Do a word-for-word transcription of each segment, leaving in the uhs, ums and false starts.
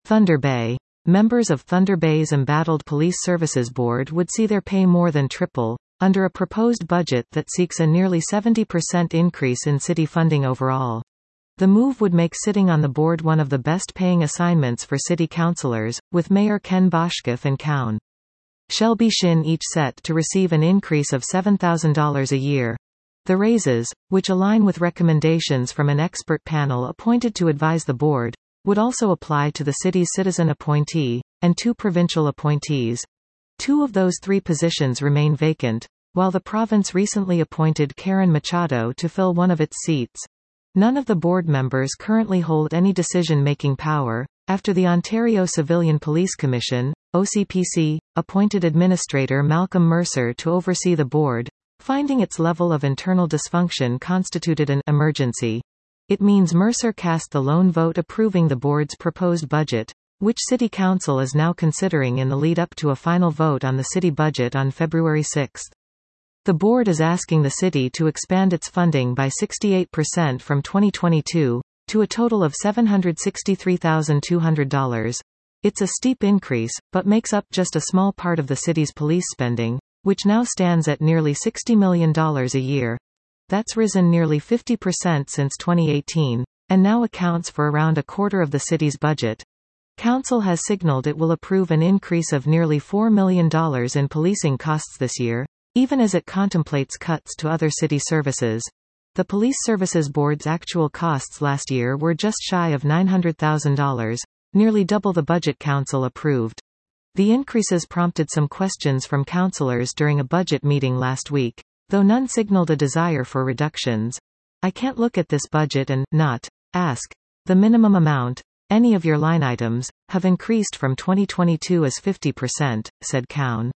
Thunder Bay. Members of Thunder Bay's Embattled Police Services Board would see their pay more than triple, under a proposed budget that seeks a nearly seventy percent increase in city funding overall. The move would make sitting on the board one of the best-paying assignments for city councillors, with Mayor Ken Boshkoff and Cown Shelby Shin each set to receive an increase of seven thousand dollars a year. The raises, which align with recommendations from an expert panel appointed to advise the board, would also apply to the city's citizen appointee, and two provincial appointees. Two of those three positions remain vacant, while the province recently appointed Karen Machado to fill one of its seats. None of the board members currently hold any decision-making power, after the Ontario Civilian Police Commission, O C P C, appointed Administrator Malcolm Mercer to oversee the board, finding its level of internal dysfunction constituted an emergency. It means Mercer cast the lone vote approving the board's proposed budget, which City Council is now considering in the lead-up to a final vote on the city budget on February sixth. The board is asking the city to expand its funding by sixty-eight percent from twenty twenty-two, to a total of seven hundred sixty-three thousand two hundred dollars. It's a steep increase, but makes up just a small part of the city's police spending, which now stands at nearly sixty million dollars a year. That's risen nearly fifty percent since twenty eighteen, and now accounts for around a quarter of the city's budget. Council has signaled it will approve an increase of nearly four million dollars in policing costs this year, even as it contemplates cuts to other city services. The Police Services Board's actual costs last year were just shy of nine hundred thousand dollars, nearly double the budget Council approved. The increases prompted some questions from councillors during a budget meeting last week, though none signaled a desire for reductions. I can't look at this budget and not ask. The minimum amount, any of your line items, have increased from twenty twenty-two as fifty percent, said Cown.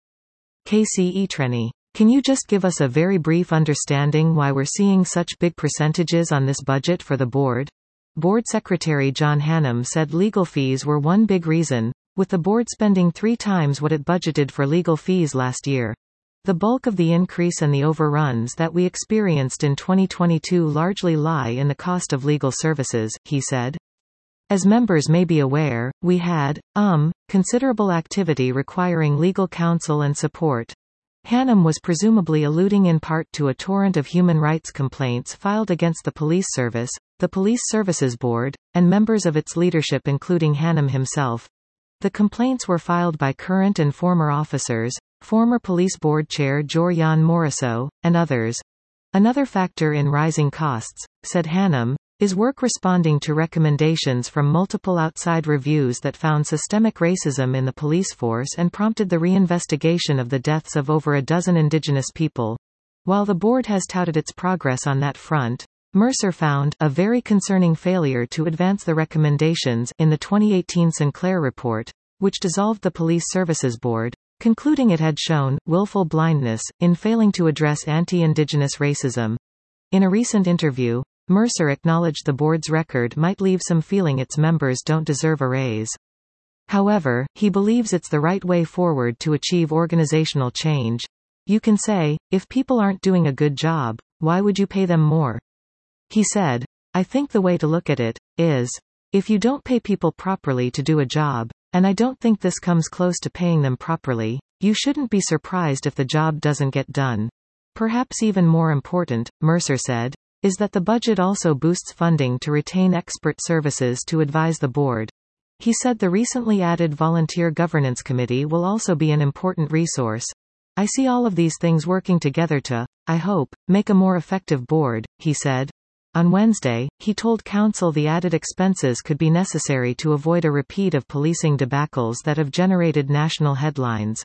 K C Etrenny. Can you just give us a very brief understanding why we're seeing such big percentages on this budget for the board? Board Secretary John Hannam said legal fees were one big reason, with the board spending three times what it budgeted for legal fees last year. The bulk of the increase and the overruns that we experienced in twenty twenty-two largely lie in the cost of legal services, he said. As members may be aware, we had, um, considerable activity requiring legal counsel and support. Hannam was presumably alluding in part to a torrent of human rights complaints filed against the police service, the Police Services Board, and members of its leadership including Hannam himself. The complaints were filed by current and former officers, former Police Board Chair Jor-Jan Morisseau, and others. Another factor in rising costs, said Hannam, is work responding to recommendations from multiple outside reviews that found systemic racism in the police force and prompted the reinvestigation of the deaths of over a dozen Indigenous people. While the board has touted its progress on that front, Mercer found a very concerning failure to advance the recommendations in the twenty eighteen Sinclair report, which dissolved the Police Services Board, concluding it had shown willful blindness in failing to address anti-Indigenous racism. In a recent interview, Mercer acknowledged the board's record might leave some feeling its members don't deserve a raise. However, he believes it's the right way forward to achieve organizational change. You can say, if people aren't doing a good job, why would you pay them more? He said, I think the way to look at it is, if you don't pay people properly to do a job, and I don't think this comes close to paying them properly, you shouldn't be surprised if the job doesn't get done. Perhaps even more important, Mercer said, is that the budget also boosts funding to retain expert services to advise the board. He said the recently added Volunteer Governance Committee will also be an important resource. I see all of these things working together to, I hope, make a more effective board, he said. On Wednesday, he told Council the added expenses could be necessary to avoid a repeat of policing debacles that have generated national headlines.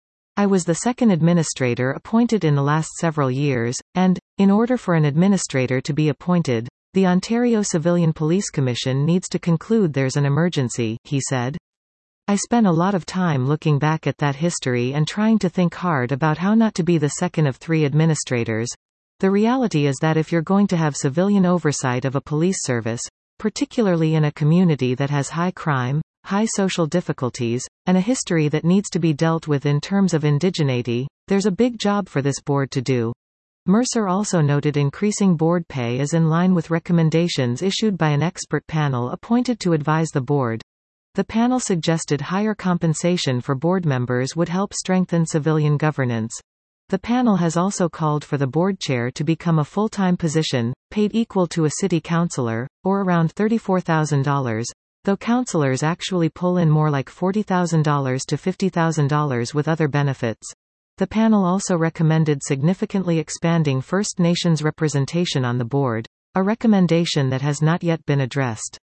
I was the second administrator appointed in the last several years, and, in order for an administrator to be appointed, the Ontario Civilian Police Commission needs to conclude there's an emergency, he said. I spent a lot of time looking back at that history and trying to think hard about how not to be the second of three administrators. The reality is that if you're going to have civilian oversight of a police service, particularly in a community that has high crime, high social difficulties, and a history that needs to be dealt with in terms of indigeneity, there's a big job for this board to do. Mercer also noted increasing board pay is in line with recommendations issued by an expert panel appointed to advise the board. The panel suggested higher compensation for board members would help strengthen civilian governance. The panel has also called for the board chair to become a full-time position, paid equal to a city councilor, or around thirty-four thousand dollars, though councilors actually pull in more like forty thousand dollars to fifty thousand dollars with other benefits. The panel also recommended significantly expanding First Nations representation on the board, a recommendation that has not yet been addressed.